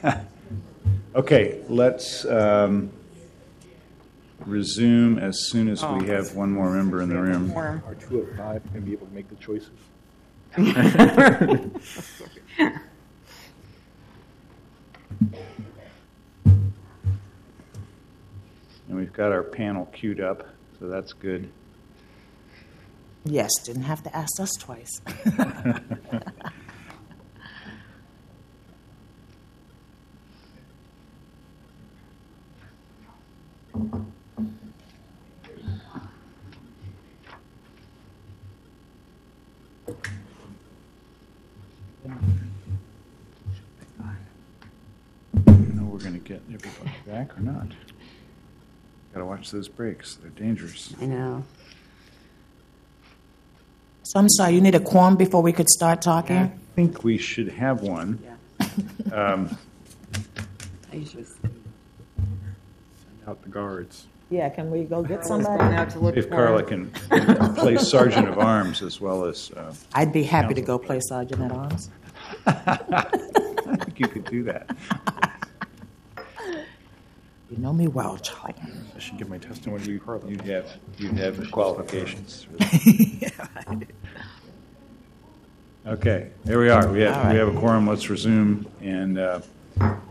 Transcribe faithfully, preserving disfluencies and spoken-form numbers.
Okay, let's um, resume as soon as we have one more member in the room. Quorum. Are two of five going to be able to make the choices? And we've got our panel queued up, so that's good. Yes, didn't have to ask us twice. I don't know we're going to get everybody back or not. Got to watch those breaks. They're dangerous. I know. So I'm sorry, you need a quorum before we could start talking? I think we should have one. Um, I usually Send out the guards. Yeah, can we go get going somebody? out to look if for Carla him. can play Sergeant of Arms as well as... Uh, I'd be happy to go play Sergeant at Arms. I think you could do that. You know me well, Charlie. I should give my testimony to you, Carla. You'd have, you'd have qualifications. Okay, here we are. We have, All right. we have a quorum. Let's resume. And uh,